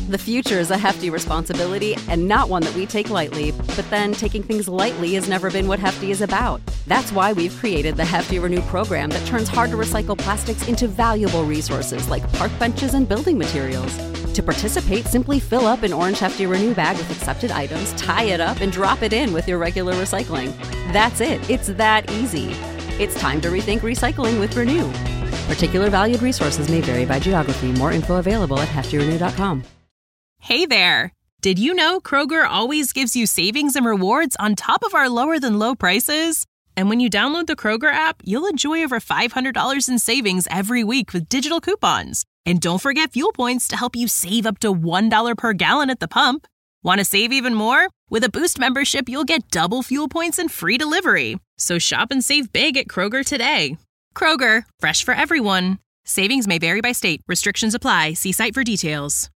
The future is a hefty responsibility and not one that we take lightly. But then taking things lightly has never been what Hefty is about. That's why we've created the Hefty Renew program that turns hard-to-recycle plastics into valuable resources like park benches and building materials. To participate, simply fill up an orange Hefty Renew bag with accepted items, tie it up, and drop it in with your regular recycling. That's it. It's that easy. It's time to rethink recycling with Renew. Particular valued resources may vary by geography. More info available at heftyrenew.com. Hey there! Did you know Kroger always gives you savings and rewards on top of our lower-than-low prices? And when you download the Kroger app, you'll enjoy over $500 in savings every week with digital coupons. And don't forget fuel points to help you save up to $1 per gallon at the pump. Want to save even more? With a Boost membership, you'll get double fuel points and free delivery. So shop and save big at Kroger today. Kroger, fresh for everyone. Savings may vary by state. Restrictions apply. See site for details.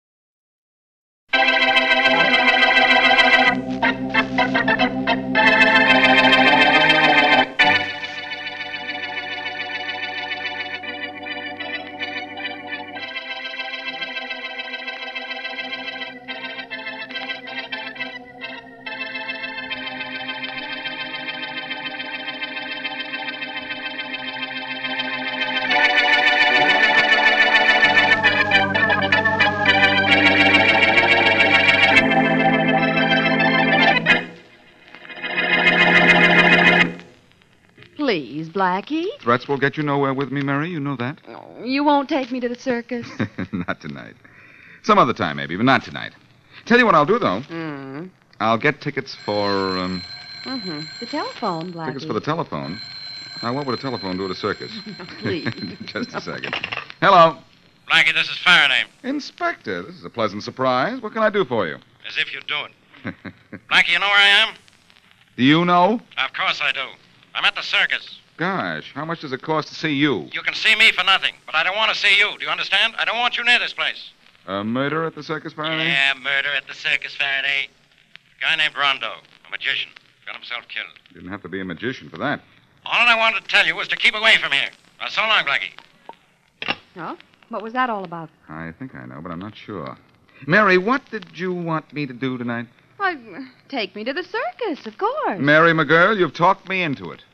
Please, Blackie. Threats will get you nowhere with me, Mary. You know that. You won't take me to the circus? Not tonight. Some other time, maybe, but not tonight. Tell you what I'll do, though. I'll get tickets for, The telephone, Blackie. Tickets for the telephone. Now, what would a telephone do at a circus? Please. Just a second. Hello. Blackie, this is Faraday. Inspector, this is a pleasant surprise. What can I do for you? As if you do it. Blackie, you know where I am? Do you know? Of course I do. I'm at the circus. Gosh, how much does it cost to see you? You can see me for nothing, but I don't want to see you. Do you understand? I don't want you near this place. Murder at the circus, Faraday? Yeah, murder at the circus, Faraday. A guy named Rondo, a magician, got himself killed. Didn't have to be a magician for that. All I wanted to tell you was to keep away from here. Now, so long, Blackie. Oh? What was that all about? I think I know, but I'm not sure. Mary, what did you want me to do tonight? Why, take me to the circus, of course. Mary, my girl, you've talked me into it.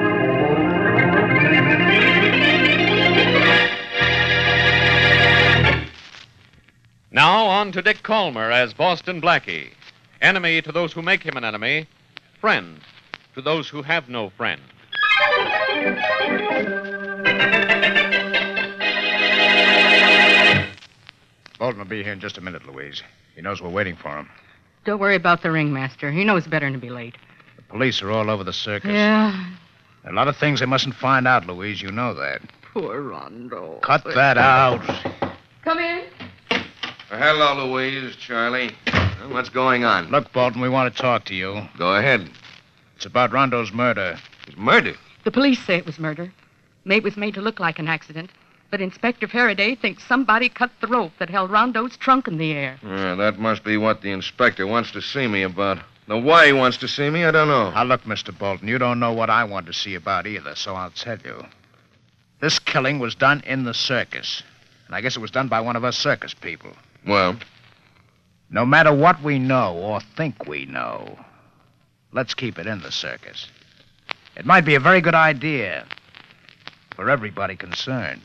Now on to Dick Calmer as Boston Blackie. Enemy to those who make him an enemy. Friend to those who have no friend. Bolton will be here in just a minute, Louise. He knows we're waiting for him. Don't worry about the ringmaster. He knows better than to be late. The police are all over the circus. Yeah. There are a lot of things they mustn't find out, Louise. You know that. Poor Rondo. Cut that out. Come in. Hello, Louise, Charlie. What's going on? Look, Bolton, we want to talk to you. Go ahead. It's about Rondo's murder. His murder? The police say it was murder. It was made to look like an accident. But Inspector Faraday thinks somebody cut the rope that held Rondo's trunk in the air. Yeah, that must be what the inspector wants to see me about. Now, why he wants to see me, I don't know. Now, look, Mr. Bolton, you don't know what I want to see about either, so I'll tell you. This killing was done in the circus. And I guess it was done by one of us circus people. Well? No matter what we know or think we know, let's keep it in the circus. It might be a very good idea for everybody concerned.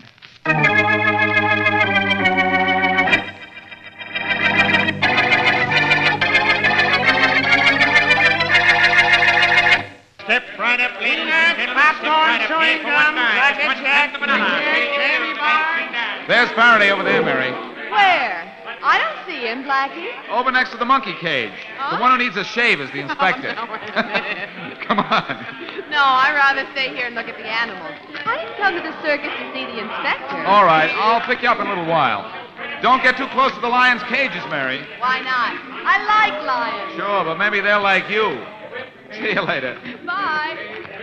Step right up, ladies. Popcorn, chewing gum, nuggets, There's Faraday over there, Mary. Where? I don't see him, Blackie. Over next to the monkey cage. Huh? The one who needs a shave is the inspector. Come on. No, I'd rather stay here and look at the animals. I didn't come to the circus to see the inspector. All right, I'll pick you up in a little while. Don't get too close to the lions' cages, Mary. Why not? I like lions. Sure, but maybe they're like you. See you later. Bye.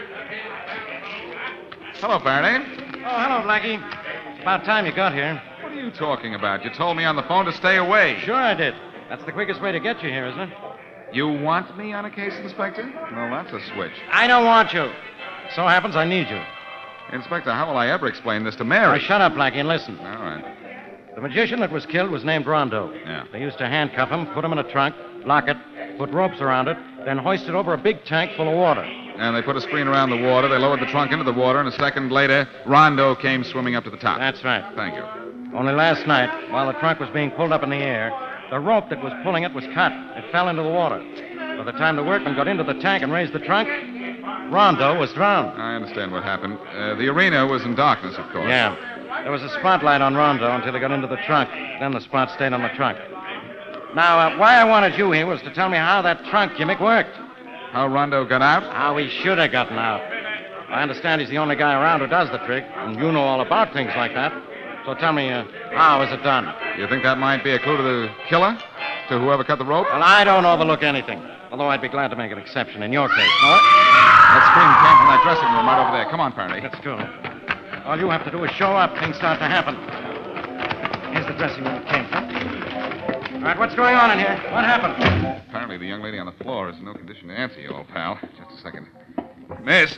Hello, Faraday. Oh, hello, Blackie. It's about time you got here. What are you talking about? You told me on the phone to stay away. Sure I did. That's the quickest way to get you here, isn't it? You want me on a case, Inspector? Well, that's a switch. I don't want you. So happens I need you. Inspector, how will I ever explain this to Mary? Now, shut up, Blackie, and listen. All right. The magician that was killed was named Rondo. Yeah. They used to handcuff him, put him in a trunk, lock it, put ropes around it, then hoist it over a big tank full of water. And they put a screen around the water. They lowered the trunk into the water, and a second later, Rondo came swimming up to the top. That's right. Thank you. Only last night, while the trunk was being pulled up in the air, the rope that was pulling it was cut. It fell into the water. By the time the workmen got into the tank and raised the trunk, Rondo was drowned. I understand what happened. The arena was in darkness, of course. Yeah. There was a spotlight on Rondo until he got into the trunk. Then the spot stayed on the trunk. Now, why I wanted you here was to tell me how that trunk gimmick worked. How Rondo got out? How he should have gotten out. I understand he's the only guy around who does the trick, and you know all about things like that. So tell me, how is it done? You think that might be a clue to the killer? To whoever cut the rope? Well, I don't overlook anything. Although I'd be glad to make an exception in your case. No? That scream came from that dressing room right over there. Come on, Faraday. Let's go. All you have to do is show up. Things start to happen. Here's the dressing room it came from. All right, what's going on in here? What happened? Apparently, the young lady on the floor is in no condition to answer you, old pal. Just a second. Miss.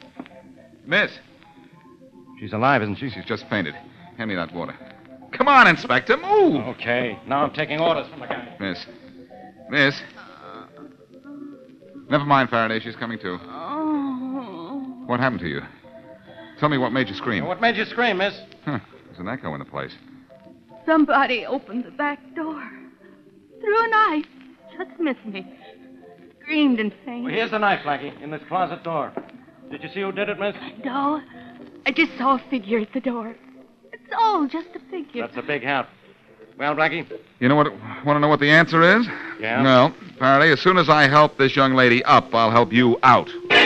She's alive, isn't she? She's just fainted. Hand me that water. Come on, Inspector, move! Okay. Now I'm taking orders from the guy. Miss. Never mind, Faraday. She's coming to. Oh. What happened to you? Tell me what made you scream. What made you scream, miss? There's an echo in the place. Somebody opened the back door. Threw a knife. Just missed me. Screamed and fainted. Well, here's the knife, Blackie, in this closet door. Did you see who did it, miss? No. I just saw a figure at the door. It's all just a figure. That's a big help. Well, Blackie? You know what? Want to know what the answer is? Yeah? No. Faraday, as soon as I help this young lady up, I'll help you out.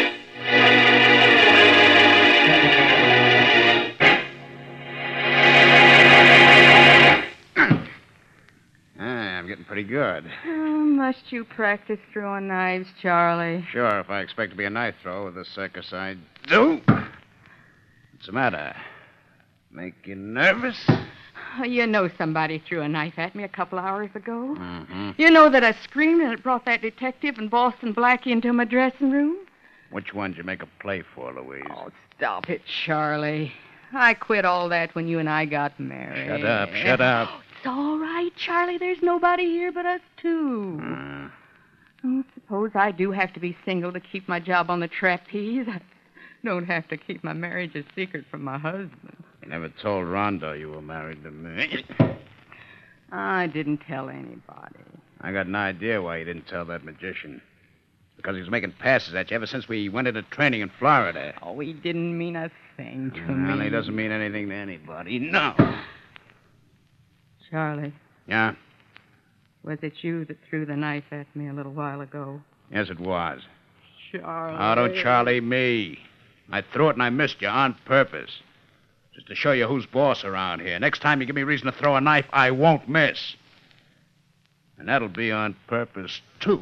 I'm getting pretty good. Must you practice throwing knives, Charlie? Sure, if I expect to be a knife thrower with this circus, I do. What's the matter? Make you nervous? You know somebody threw a knife at me a couple hours ago. Mm-hmm. You know that I screamed and it brought that detective and Boston Blackie into my dressing room? Which one did you make a play for, Louise? Oh, stop it, Charlie. I quit all that when you and I got married. Shut up. It's all right, Charlie. There's nobody here but us two. Oh, suppose I do have to be single to keep my job on the trapeze. I don't have to keep my marriage a secret from my husband. You never told Rondo you were married to me. I didn't tell anybody. I got an idea why you didn't tell that magician. Because he was making passes at you ever since we went into training in Florida. Oh, he didn't mean a thing to me. Well, he doesn't mean anything to anybody. No. Charlie. Yeah? Was it you that threw the knife at me a little while ago? Yes, it was. Charlie. Oh, don't Charlie me. I threw it and I missed you on purpose. Just to show you who's boss around here. Next time you give me reason to throw a knife, I won't miss. And that'll be on purpose, too.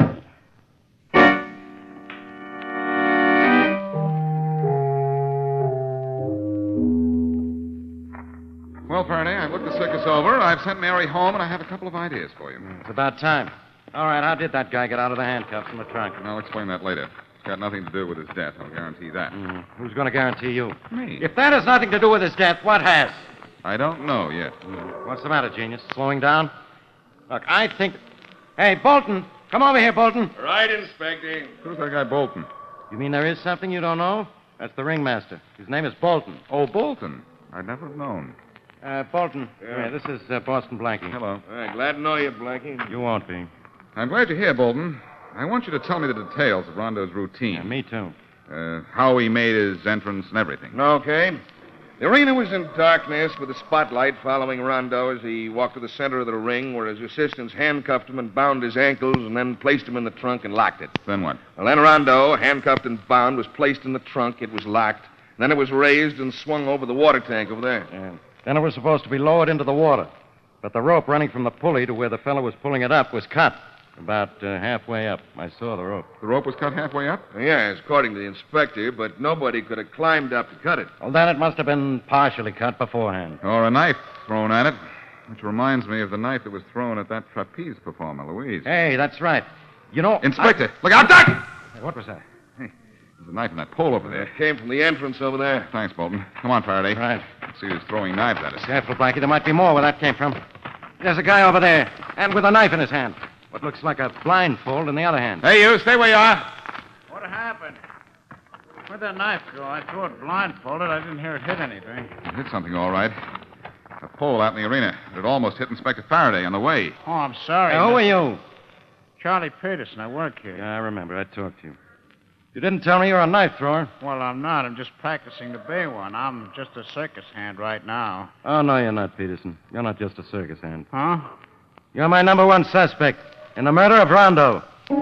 Well, Faraday, I've looked the circus over. I've sent Mary home, and I have a couple of ideas for you. It's about time. All right, how did that guy get out of the handcuffs from the trunk? I'll explain that later. It's got nothing to do with his death. I'll guarantee that. Who's going to guarantee you? Me. If that has nothing to do with his death, what has? I don't know yet. What's the matter, genius? Slowing down? Look, I think... Hey, Bolton! Come over here, Bolton. Right, Inspector. Who's that guy Bolton? You mean there is something you don't know? That's the ringmaster. His name is Bolton. Oh, Bolton. I'd never have known. Bolton. Yeah, this is Boston Blackie. Hello. All right, glad to know you, Blackie. You won't be. I'm glad you're here, Bolton. I want you to tell me the details of Rondo's routine. Yeah, me too. How he made his entrance and everything. Okay. The arena was in darkness with a spotlight following Rondo as he walked to the center of the ring where his assistants handcuffed him and bound his ankles and then placed him in the trunk and locked it. Then what? Well, then Rondo, handcuffed and bound, was placed in the trunk. It was locked. Then it was raised and swung over the water tank over there. Yeah. Then it was supposed to be lowered into the water. But the rope running from the pulley to where the fellow was pulling it up was cut. About halfway up. I saw the rope. The rope was cut halfway up? Yes, according to the inspector, but nobody could have climbed up to cut it. Well, then it must have been partially cut beforehand. Or a knife thrown at it. Which reminds me of the knife that was thrown at that trapeze performer, Louise. Hey, that's right. You know... Inspector, look out, Doc! Hey, what was that? Hey, There's a knife in that pole over there. It came from the entrance over there. Thanks, Bolton. Come on, Faraday. Right. Let's see who's throwing knives at us. Careful, Blackie. There might be more where that came from. There's a guy over there, and with a knife in his hand. What looks like a blindfold in the other hand. Hey, you, stay where you are. What happened? Where'd that knife go? I threw it blindfolded. I didn't hear it hit anything. It hit something, all right. A pole out in the arena. It almost hit Inspector Faraday on the way. Oh, I'm sorry. Hey, who are you? Charlie Peterson. I work here. Yeah, I remember. I talked to you. You didn't tell me you're a knife thrower. Well, I'm not. I'm just practicing to be one. I'm just a circus hand right now. Oh, no, you're not, Peterson. You're not just a circus hand. Huh? You're my number one suspect in the murder of Rondo.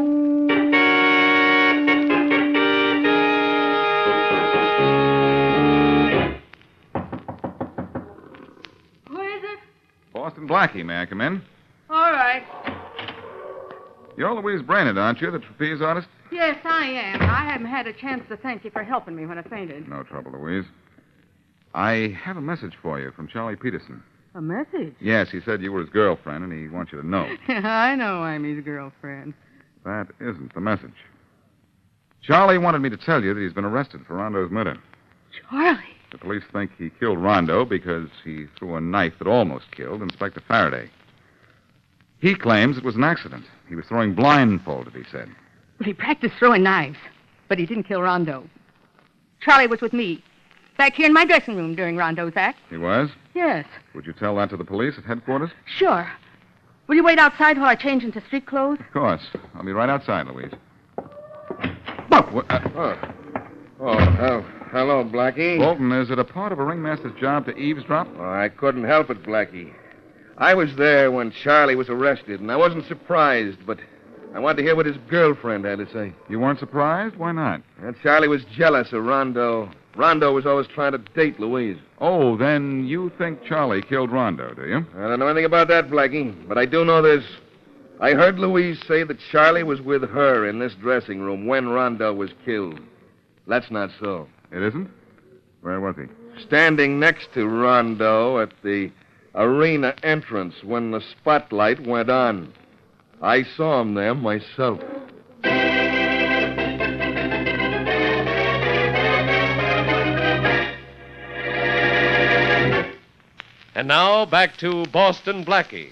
Who is it? Boston Blackie, may I come in? All right. You're Louise Brainerd, aren't you, the trapeze artist? Yes, I am. I haven't had a chance to thank you for helping me when I fainted. No trouble, Louise. I have a message for you from Charlie Peterson. A message? Yes, he said you were his girlfriend, and he wants you to know. I know I'm his girlfriend. That isn't the message. Charlie wanted me to tell you that he's been arrested for Rondo's murder. Charlie? The police think he killed Rondo because he threw a knife that almost killed Inspector Faraday. He claims it was an accident. He was throwing blindfolded, he said. Well, he practiced throwing knives, but he didn't kill Rondo. Charlie was with me, back here in my dressing room during Rondo's act. He was? Yes. Would you tell that to the police at headquarters? Sure. Will you wait outside while I change into street clothes? Of course. I'll be right outside, Louise. Hello, Blackie. Bolton, is it a part of a ringmaster's job to eavesdrop? Oh, I couldn't help it, Blackie. I was there when Charlie was arrested, and I wasn't surprised, but I wanted to hear what his girlfriend had to say. You weren't surprised? Why not? Charlie was jealous of Rondo. Rondo was always trying to date Louise. Oh, then you think Charlie killed Rondo, do you? I don't know anything about that, Blackie, but I do know this. I heard Louise say that Charlie was with her in this dressing room when Rondo was killed. That's not so. It isn't? Where was he? Standing next to Rondo at the arena entrance when the spotlight went on. I saw him there myself. And now, back to Boston Blackie.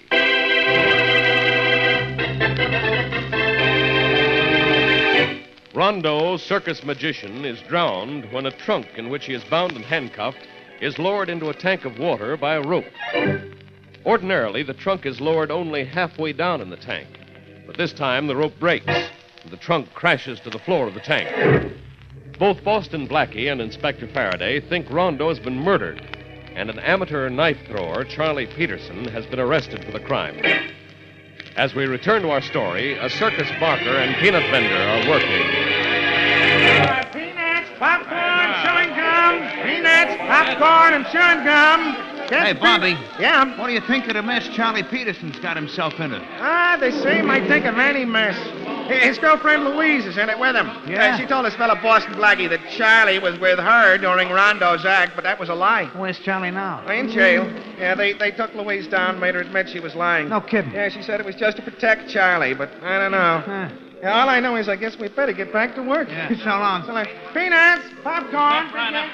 Rondo, circus magician, is drowned when a trunk in which he is bound and handcuffed is lowered into a tank of water by a rope. Ordinarily, the trunk is lowered only halfway down in the tank. But this time, the rope breaks, and the trunk crashes to the floor of the tank. Both Boston Blackie and Inspector Faraday think Rondo has been murdered, and an amateur knife thrower, Charlie Peterson, has been arrested for the crime. As we return to our story, a circus barker and peanut vendor are working. Peanuts, popcorn, chewing gum. Peanuts, popcorn, and chewing gum. Hey, Bobby. Yeah? What do you think of the mess Charlie Peterson's got himself into? They say he might think of any mess. His girlfriend Louise is in it with him. Yeah? She told this fellow Boston Blackie that Charlie was with her during Rondo's act, but that was a lie. Where's Charlie now? In jail. Yeah, they took Louise down, made her admit she was lying. No kidding. Yeah, she said it was just to protect Charlie, but I don't know. Yeah, all I know is I guess we better get back to work. Yeah, so long. So, peanuts, popcorn.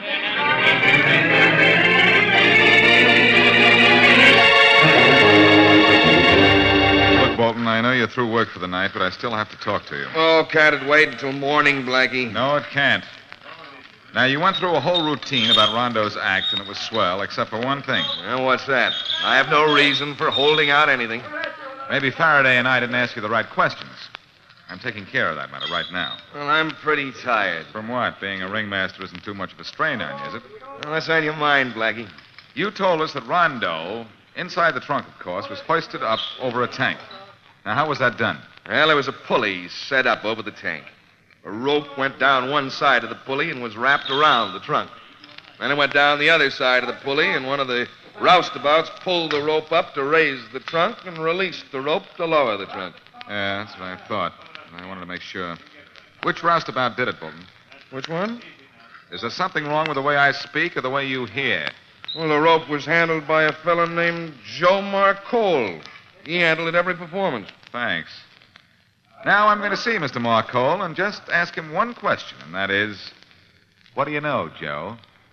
Look, Bolton, I know you're through work for the night, but I still have to talk to you. Oh, can't it wait until morning, Blackie? No, it can't. Now, you went through a whole routine about Rondo's act, and it was swell, except for one thing. Well, what's that? I have no reason for holding out anything. Maybe Faraday and I didn't ask you the right questions. I'm taking care of that matter right now. Well, I'm pretty tired. From what? Being a ringmaster isn't too much of a strain on you, is it? Well, that's on your mind, Blackie. You told us that Rondo, inside the trunk, of course, was hoisted up over a tank. Now, how was that done? Well, there was a pulley set up over the tank. A rope went down one side of the pulley and was wrapped around the trunk. Then it went down the other side of the pulley, and one of the roustabouts pulled the rope up to raise the trunk and released the rope to lower the trunk. Yeah, that's what I thought. I wanted to make sure. Which roustabout did it, Bolton? Which one? Is there something wrong with the way I speak or the way you hear? Well, the rope was handled by a fellow named Joe Marcole. He handled it every performance. Thanks. Now I'm going to see Mr. Marcole and just ask him one question, and that is, what do you know, Joe?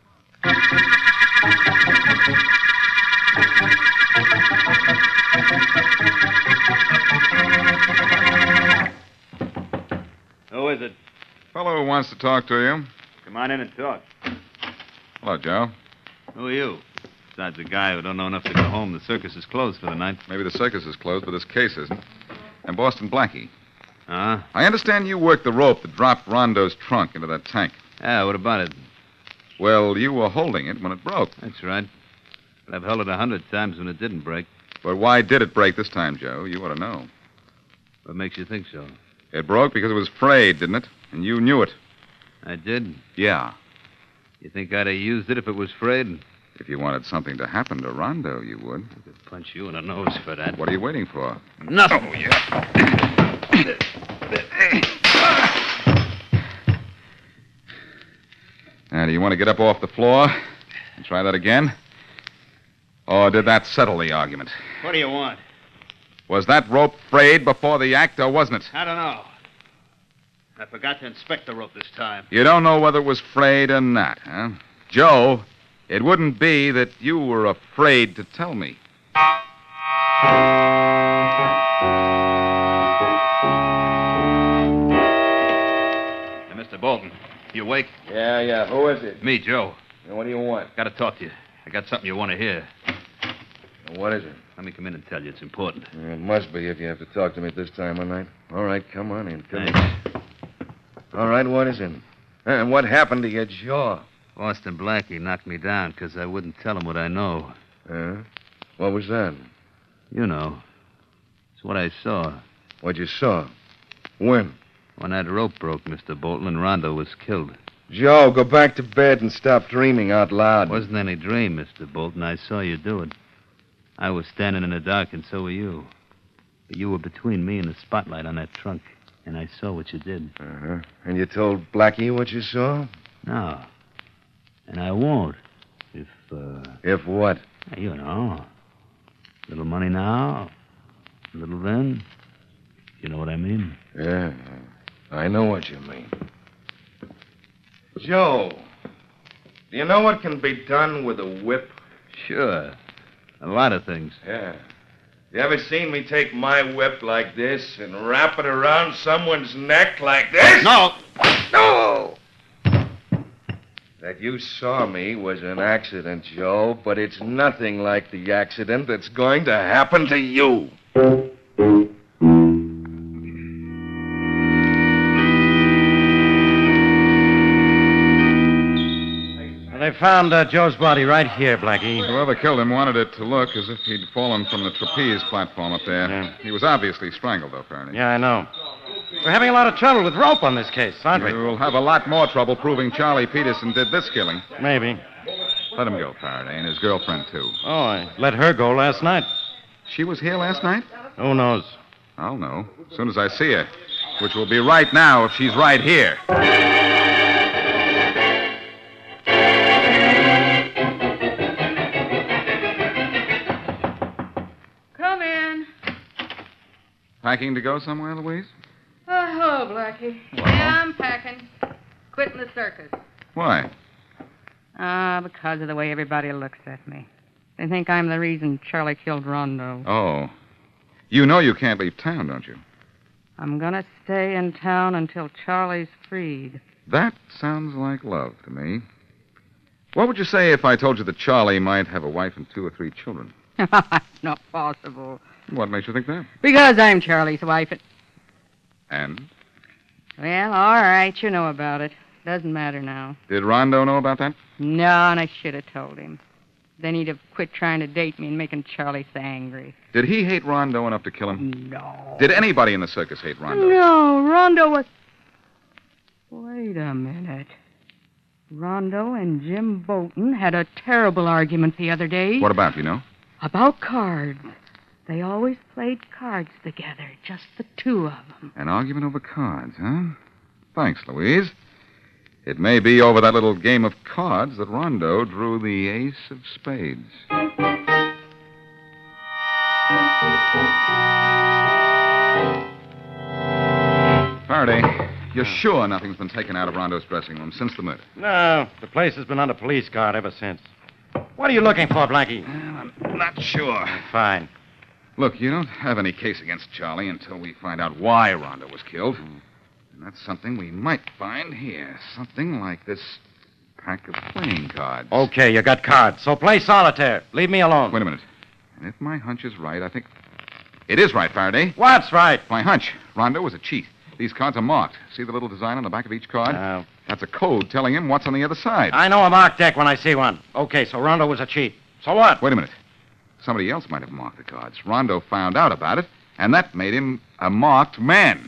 Who is it? Fellow who wants to talk to you. Come on in and talk. Hello, Joe. Who are you? Besides a guy who don't know enough to go home, the circus is closed for the night. Maybe the circus is closed, but this case isn't. I'm Boston Blackie. Huh? I understand you worked the rope that dropped Rondo's trunk into that tank. Yeah, what about it? Well, you were holding it when it broke. That's right. But I've held it 100 times when it didn't break. But why did it break this time, Joe? You ought to know. What makes you think so? It broke because it was frayed, didn't it? And you knew it. I did? Yeah. You think I'd have used it if it was frayed? If you wanted something to happen to Rondo, you would. I could punch you in the nose for that. What are you waiting for? Nothing. Oh, yeah. Now, do you want to get up off the floor and try that again? Or did that settle the argument? What do you want? Was that rope frayed before the act, or wasn't it? I don't know. I forgot to inspect the rope this time. You don't know whether it was frayed or not, huh? Joe, it wouldn't be that you were afraid to tell me. Hey, Mr. Bolton, you awake? Yeah. Who is it? Me, Joe. What do you want? Got to talk to you. I got something you want to hear. What is it? Let me come in and tell you. It's important. It must be if you have to talk to me at this time of night. All right, come on in. Thanks. All right, what is it? And what happened to your jaw? Boston Blackie knocked me down because I wouldn't tell him what I know. What was that? You know. It's what I saw. What you saw? When? When that rope broke, Mr. Bolton, and Rondo was killed. Joe, go back to bed and stop dreaming out loud. Wasn't any dream, Mr. Bolton. I saw you do it. I was standing in the dark, and so were you. But you were between me and the spotlight on that trunk, and I saw what you did. Uh-huh. And you told Blackie what you saw? No. And I won't. If what? You know. Little money now, little then. You know what I mean? Yeah, I know what you mean. Joe, do you know what can be done with a whip? Sure. A lot of things. Yeah. You ever seen me take my whip like this and wrap it around someone's neck like this? No! No! That you saw me was an accident, Joe, but it's nothing like the accident that's going to happen to you. They found Joe's body right here, Blackie. Whoever killed him wanted it to look as if he'd fallen from the trapeze platform up there. Yeah. He was obviously strangled, though, Faraday. Yeah, I know. We're having a lot of trouble with rope on this case, aren't we? You'll have a lot more trouble proving Charlie Peterson did this killing. Maybe. Let him go, Faraday, and his girlfriend, too. Oh, I let her go last night. She was here last night? Who knows? I'll know. As soon as I see her. Which will be right now if she's right here. Come in. Packing to go somewhere, Louise? Oh, hello, Blackie. Yeah, I'm packing. Quitting the circus. Why? Because of the way everybody looks at me. They think I'm the reason Charlie killed Rondo. Oh. You know you can't leave town, don't you? I'm gonna stay in town until Charlie's freed. That sounds like love to me. What would you say if I told you that Charlie might have a wife and 2 or 3 children? Not possible. What makes you think that? Because I'm Charlie's wife. And? Well, all right, you know about it. Doesn't matter now. Did Rondo know about that? No, and I should have told him. Then he'd have quit trying to date me and making Charlie so angry. Did he hate Rondo enough to kill him? No. Did anybody in the circus hate Rondo? No, Rondo was... Wait a minute. Rondo and Jim Bolton had a terrible argument the other day. What about, you know? About cards. They always played cards together, just the 2 of them. An argument over cards, huh? Thanks, Louise. It may be over that little game of cards that Rondo drew the ace of spades. Faraday, you're sure nothing's been taken out of Rondo's dressing room since the murder? No, the place has been under police guard ever since. What are you looking for, Blackie? I'm not sure. Fine. Look, you don't have any case against Charlie until we find out why Rondo was killed. And that's something we might find here. Something like this pack of playing cards. Okay, you got cards, so play solitaire. Leave me alone. Wait a minute. And if my hunch is right, I think... It is right, Faraday. What's right? My hunch. Rondo was a cheat. These cards are marked. See the little design on the back of each card? No. That's a code telling him what's on the other side. I know a marked deck when I see one. Okay, so Rondo was a cheat. So what? Wait a minute. Somebody else might have marked the cards. Rondo found out about it, and that made him a marked man.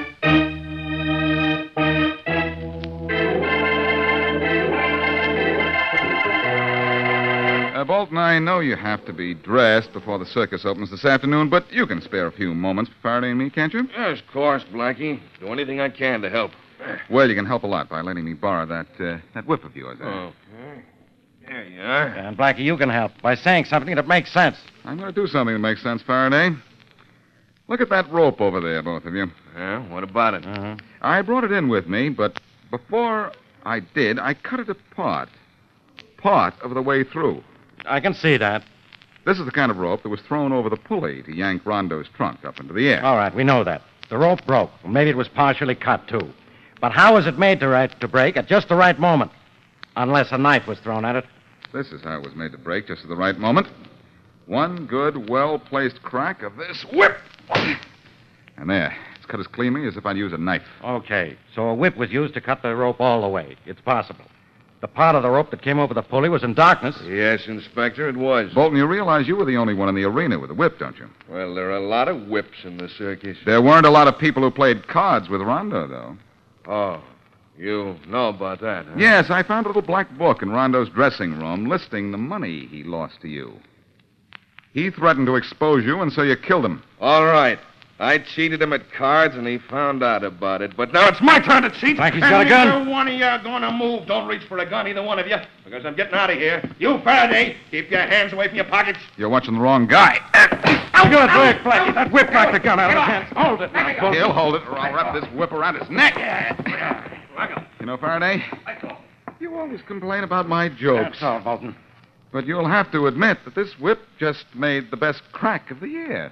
Bolton, I know you have to be dressed before the circus opens this afternoon, but you can spare a few moments for Faraday and me, can't you? Yes, of course, Blackie. Do anything I can to help. Well, you can help a lot by letting me borrow that whip of yours. Okay. There you are. And Blackie, you can help by saying something that makes sense. I'm going to do something that makes sense, Faraday. Look at that rope over there, both of you. Yeah, what about it? I brought it in with me, but before I did, I cut it apart. Part of the way through. I can see that. This is the kind of rope that was thrown over the pulley to yank Rondo's trunk up into the air. All right, we know that. The rope broke. Well, maybe it was partially cut, too. But how was it made to break at just the right moment? Unless a knife was thrown at it. This is how it was made to break, just at the right moment. One good, well-placed crack of this whip. And there. It's cut as cleanly as if I'd used a knife. Okay, so a whip was used to cut the rope all the way. It's possible. The part of the rope that came over the pulley was in darkness. Yes, Inspector, it was. Bolton, you realize you were the only one in the arena with a whip, don't you? Well, there are a lot of whips in the circus. There weren't a lot of people who played cards with Rondo, though. Oh, you know about that, huh? Yes, I found a little black book in Rondo's dressing room listing the money he lost to you. He threatened to expose you, and so you killed him. All right. I cheated him at cards, and he found out about it. But now it's my turn to cheat. Blackie's got a gun. Either one of you are going to move. Don't reach for a gun, either one of you, because I'm getting out of here. You, Faraday, keep your hands away from your pockets. You're watching the wrong guy. Good work, Blackie. That whip knocked the gun out of his hands. Hold it now. He'll hold it, or I'll wrap this whip around his neck. You know, Faraday, you always complain about my jokes. That's all, Bolton. But you'll have to admit that this whip just made the best crack of the year.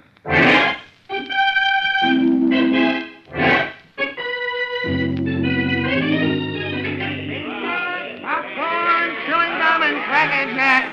Popcorn, chewing gum, and crackers, Nat.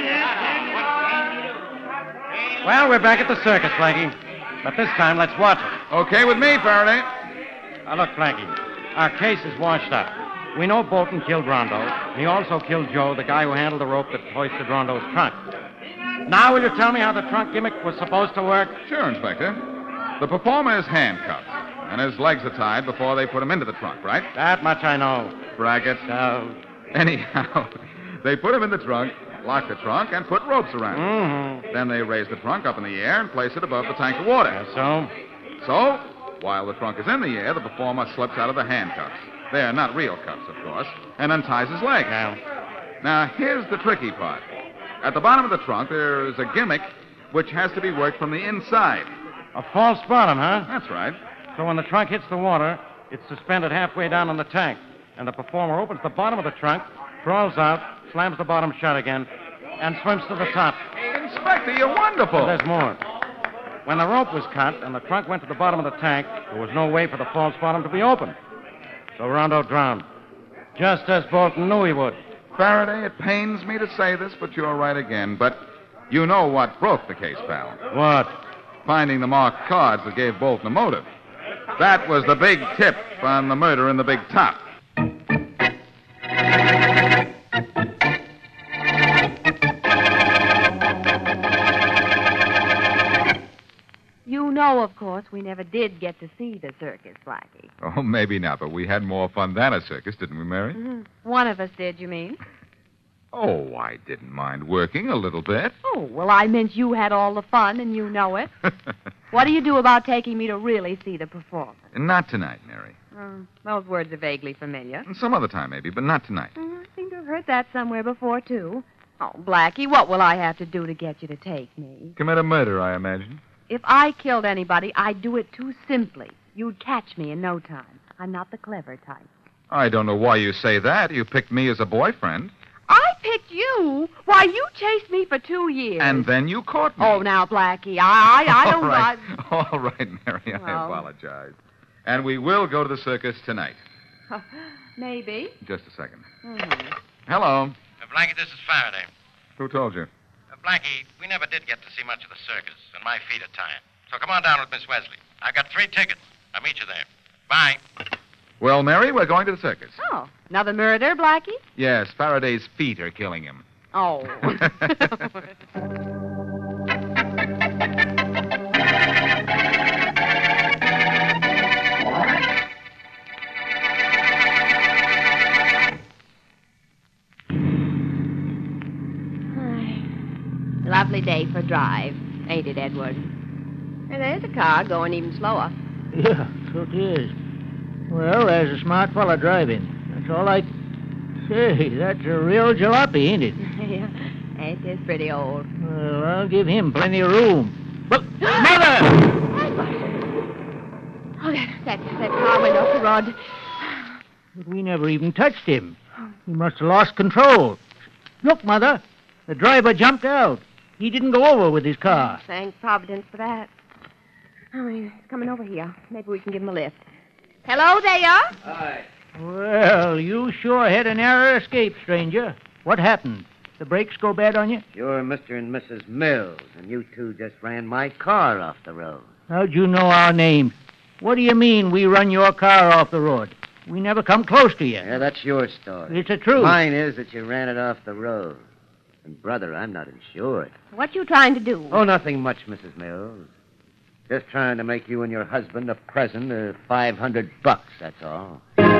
Well, we're back at the circus, Blackie. But this time, let's watch it. Okay with me, Faraday. Now, look, Blackie. Our case is washed up. We know Bolton killed Rondo, and he also killed Joe, the guy who handled the rope that hoisted Rondo's trunk. Now, will you tell me how the trunk gimmick was supposed to work? Sure, Inspector. The performer is handcuffed, and his legs are tied before they put him into the trunk, right? That much I know. Brackets. No. Anyhow, they put him in the trunk, lock the trunk, and put ropes around it. Mm-hmm. Then they raise the trunk up in the air and place it above the tank of water. So, while the trunk is in the air, the performer slips out of the handcuffs. They're not real cuffs, of course, and unties his legs. Now, here's the tricky part. At the bottom of the trunk, there's a gimmick which has to be worked from the inside. A false bottom, huh? That's right. So when the trunk hits the water, it's suspended halfway down in the tank. And the performer opens the bottom of the trunk, crawls out, slams the bottom shut again, and swims to the top. Inspector, you're wonderful. But there's more. When the rope was cut and the trunk went to the bottom of the tank, there was no way for the false bottom to be opened. So Rondo drowned. Just as Bolton knew he would. Faraday, it pains me to say this, but you're right again. But you know what broke the case, pal. What? Finding the marked cards that gave Bolton a motive. That was the big tip on the murder in the Big Top. You know, of course, we never did get to see the circus, Blackie. Oh, maybe not, but we had more fun than a circus, didn't we, Mary? Mm-hmm. One of us did, you mean? Oh, I didn't mind working a little bit. Oh, well, I meant you had all the fun, and you know it. What do you do about taking me to really see the performance? Not tonight, Mary. Those words are vaguely familiar. Some other time, maybe, but not tonight. I seem to have heard that somewhere before, too. Oh, Blackie, what will I have to do to get you to take me? Commit a murder, I imagine. If I killed anybody, I'd do it too simply. You'd catch me in no time. I'm not the clever type. I don't know why you say that. You picked me as a boyfriend. I picked you? Why, you chased me for 2 years. And then you caught me. Oh, now, Blackie, I don't... All right. All right, Mary, I Well. apologize. And we will go to the circus tonight. Maybe. Just a second. Mm-hmm. Hello. Blackie, this is Faraday. Who told you? Blackie, we never did get to see much of the circus, and my feet are tired. So come on down with Miss Wesley. I've got 3 tickets. I'll meet you there. Bye. Well, Mary, we're going to the circus. Oh, another murder, Blackie? Yes, Faraday's feet are killing him. Oh. Lovely day for a drive, ain't it, Edward? And there's a car going even slower. Yeah, so it is. Well, there's a smart fella driving. That's all I... Say, that's a real jalopy, ain't it? Yeah, it is pretty old. Well, I'll give him plenty of room. But, Mother! Oh, that car went off the road. But we never even touched him. He must have lost control. Look, Mother. The driver jumped out. He didn't go over with his car. Thank Providence for that. Oh, he's coming over here. Maybe we can give him a lift. Hello there. Hi. Well, you sure had a narrow escape, stranger. What happened? The brakes go bad on you? You're Mr. and Mrs. Mills, and you two just ran my car off the road. How'd you know our names? What do you mean we run your car off the road? We never come close to you. Yeah, that's your story. It's the truth. Mine is that you ran it off the road. And, brother, I'm not insured. What you trying to do? Oh, nothing much, Mrs. Mills. Just trying to make you and your husband a present of $500, that's all.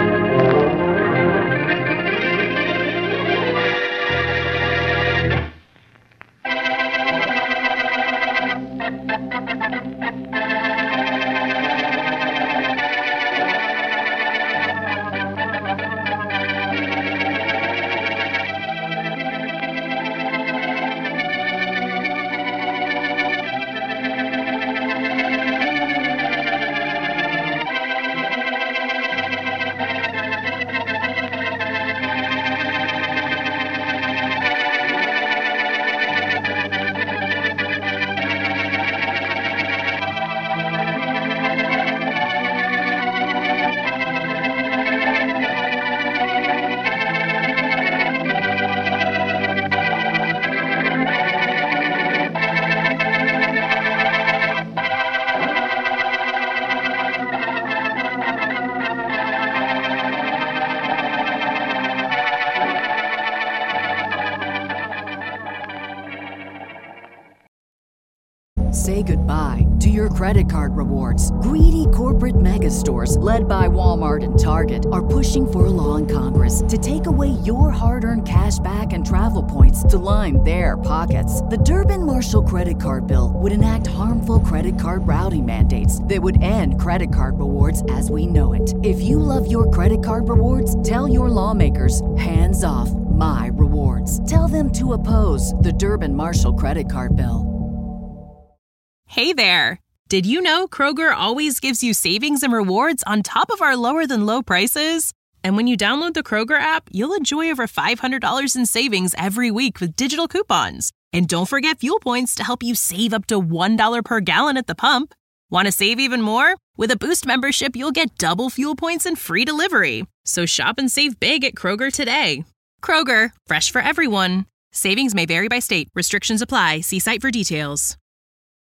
Say goodbye to your credit card rewards. Greedy corporate mega stores, led by Walmart and Target, are pushing for a law in Congress to take away your hard-earned cash back and travel points to line their pockets. The Durbin-Marshall credit card bill would enact harmful credit card routing mandates that would end credit card rewards as we know it. If you love your credit card rewards, tell your lawmakers, hands off my rewards. Tell them to oppose the Durbin-Marshall credit card bill. Hey there! Did you know Kroger always gives you savings and rewards on top of our lower-than-low prices? And when you download the Kroger app, you'll enjoy over $500 in savings every week with digital coupons. And don't forget fuel points to help you save up to $1 per gallon at the pump. Want to save even more? With a Boost membership, you'll get double fuel points and free delivery. So shop and save big at Kroger today. Kroger, fresh for everyone. Savings may vary by state. Restrictions apply. See site for details.